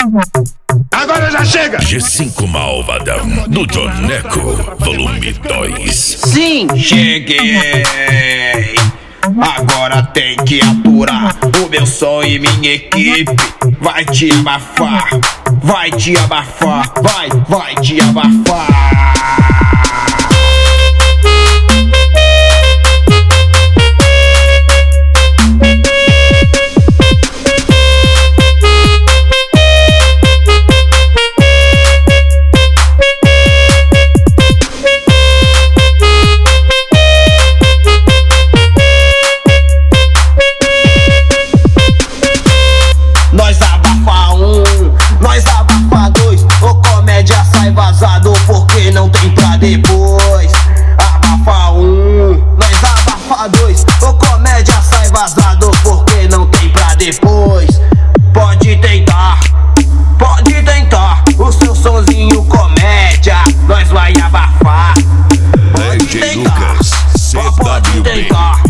Agora já chega! G5 Malvadão, do Joneco, volume 2. Sim, cheguei. Agora tem que aturar o meu som e minha equipe. Vai te abafar, vai te abafar, vai te abafar. Nós abafa um, nós abafa dois. O comédia sai vazado porque não tem pra depois. Abafa um, nós abafa dois. O comédia sai vazado porque não tem pra depois. Pode tentar o seu sonzinho comédia, nós vai abafar. Pode DJ tentar, Lucas, pode CWB. tentar.